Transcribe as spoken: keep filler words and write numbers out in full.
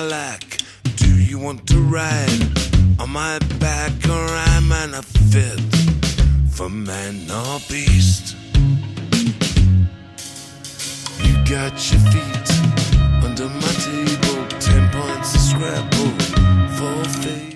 lilac. Do you want to ride on my back, or am I not fit for man or beast? You got your feet under my table, ten points of Scrabble, four face.